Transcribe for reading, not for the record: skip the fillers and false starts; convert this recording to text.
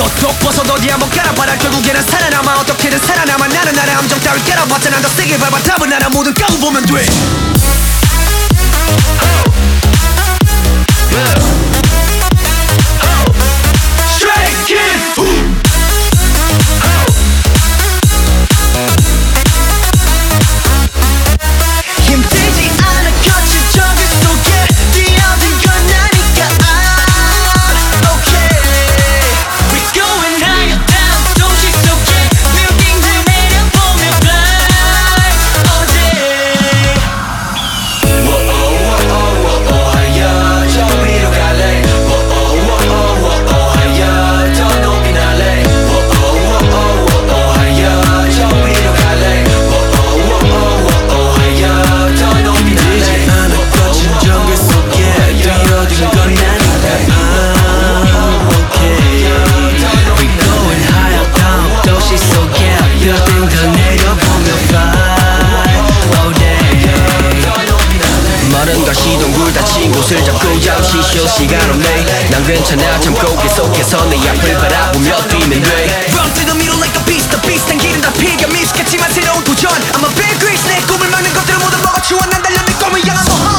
톡톡 벗어도 어디 한번 깔아봐라. 결국에는 살아남아. 어떻게든 살아남아. 나는 나의 함정 따위 깔아봤자 난 더 세게 밟아. 답은 하나 뭐든 까고 보면 돼. Stray Kids. 힘들지 않아 거친 저기 속에 뛰어든 건 나니까. Okay, we're going higher down. 도시 속에 빌딩들 내려보며 fly all day. 워오워오워오 하야 저 위로 갈래. 워오워오워오 하야 더 높이 날래. 워오워오워오 하야 저 위로 갈래. 워오워오워오 하야 더 높이 날래. 힘들지 않아 거친 정글 속에 뛰어든 건 나니까. Okay, we going higher down. 도시 속에 빌딩들 내려보며 fly all day. 마른 가시 동굴 닫힌 곳을 잡고 잠시 쉴 시간 없네. 난 괜찮아 참고 계속해서 내 앞을 바라보며 뛰면 돼. Run to the middle like a beast. The beast 한 길은 다 피가 미숙했지만 새로운 도전. I'm a big grease. 내 꿈을 막는 것들을 모두 먹어치워. 난 달려 내 꿈을 향한 모험.